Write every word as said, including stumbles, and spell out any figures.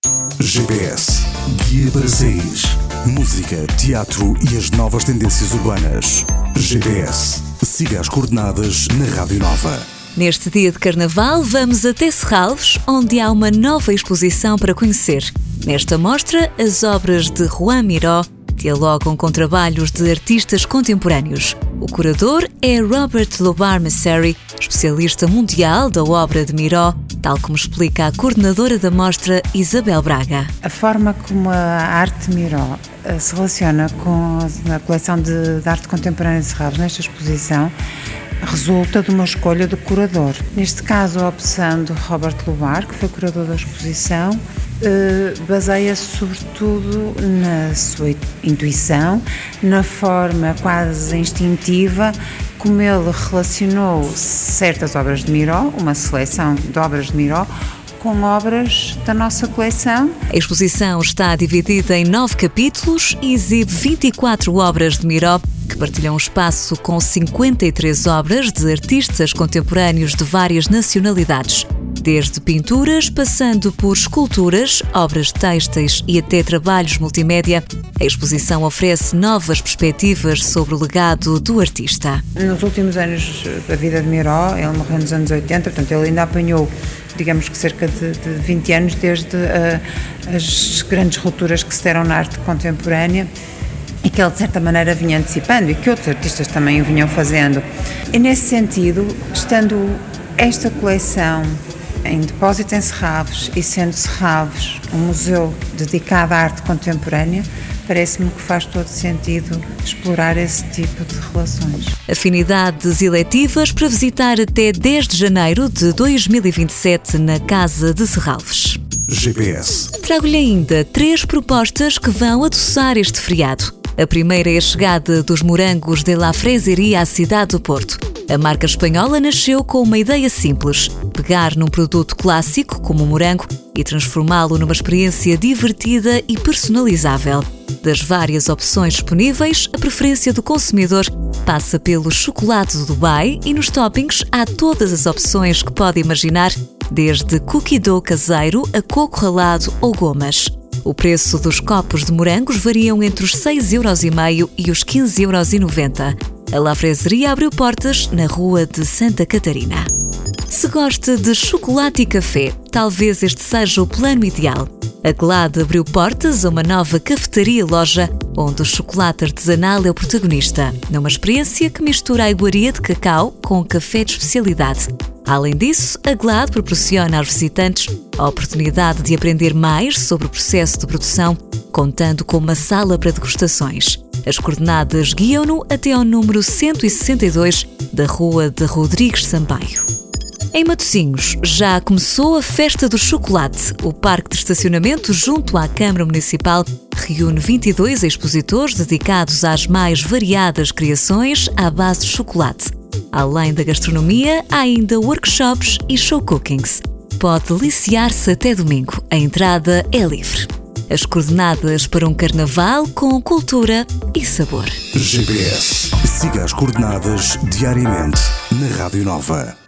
G P S, guia para saís. Música, teatro e as novas tendências urbanas. G P S, siga as coordenadas na Rádio Nova. Neste dia de Carnaval, vamos até Serralves, onde há uma nova exposição para conhecer. Nesta mostra, as obras de Juan Miró dialogam com trabalhos de artistas contemporâneos. O curador é Robert Lobar-Messeri, especialista mundial da obra de Miró, tal como explica a coordenadora da mostra, Isabel Braga. A forma como a arte de Miró se relaciona com a coleção de, de arte contemporânea de Serralves nesta exposição resulta de uma escolha do curador. Neste caso, a opção de Robert Lobar, que foi curador da exposição, eh, baseia-se sobretudo na sua intuição, na forma quase instintiva como ele relacionou certas obras de Miró, uma seleção de obras de Miró, com obras da nossa coleção. A exposição está dividida em nove capítulos e exibe vinte e quatro obras de Miró, que partilham espaço com cinquenta e três obras de artistas contemporâneos de várias nacionalidades. Desde pinturas, passando por esculturas, obras têxteis e até trabalhos multimédia, a exposição oferece novas perspectivas sobre o legado do artista. Nos últimos anos da vida de Miró, ele morreu nos anos oitenta, portanto ele ainda apanhou, digamos que cerca de, de vinte anos, desde uh, as grandes rupturas que se deram na arte contemporânea e que ele de certa maneira vinha antecipando e que outros artistas também o vinham fazendo. E nesse sentido, estando esta coleção em depósito em Serralves e sendo Serralves um museu dedicado à arte contemporânea, parece-me que faz todo sentido explorar esse tipo de relações. Afinidades eletivas para visitar até dez de janeiro de dois mil e vinte e sete na Casa de Serralves. G P S. Trago-lhe ainda três propostas que vão adoçar este feriado. A primeira é a chegada dos morangos de La Freseria à cidade do Porto. A marca espanhola nasceu com uma ideia simples: pegar num produto clássico, como o morango, e transformá-lo numa experiência divertida e personalizável. Das várias opções disponíveis, a preferência do consumidor passa pelo chocolate do Dubai e nos toppings há todas as opções que pode imaginar, desde cookie dough caseiro a coco ralado ou gomas. O preço dos copos de morangos variam entre os seis euros e meio e os quinze euros e noventa. A La Freseria abriu portas na Rua de Santa Catarina. Se gosta de chocolate e café, talvez este seja o plano ideal. A Glade abriu portas a uma nova cafetaria-loja, onde o chocolate artesanal é o protagonista, numa experiência que mistura a iguaria de cacau com café de especialidade. Além disso, a Glade proporciona aos visitantes a oportunidade de aprender mais sobre o processo de produção, contando com uma sala para degustações. As coordenadas guiam-no até ao número cento e sessenta e dois da Rua de Rodrigues Sampaio. Em Matosinhos, já começou a Festa do Chocolate. O parque de estacionamento junto à Câmara Municipal reúne vinte e dois expositores dedicados às mais variadas criações à base de chocolate. Além da gastronomia, há ainda workshops e show cookings. Pode deliciar-se até domingo. A entrada é livre. As coordenadas para um carnaval com cultura e sabor. G P S. Siga as coordenadas diariamente na Rádio Nova.